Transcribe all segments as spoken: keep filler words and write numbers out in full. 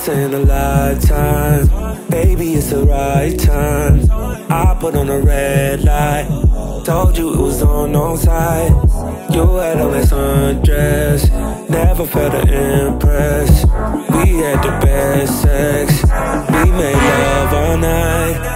once in a lifetime. Baby, it's the right time. I put on a red light. Told you it was on no side. You had on that sundress. Never felt to impress. We had the best sex. We made love all night.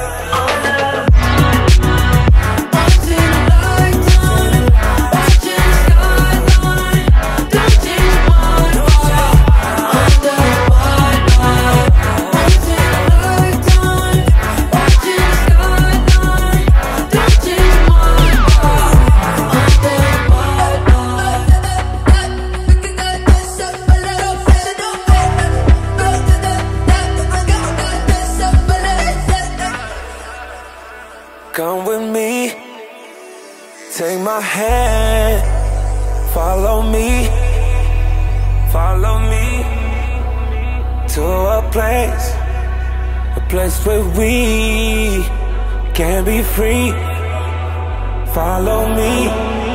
Come with me, take my hand, follow me, follow me to a place, a place where we can be free. Follow me.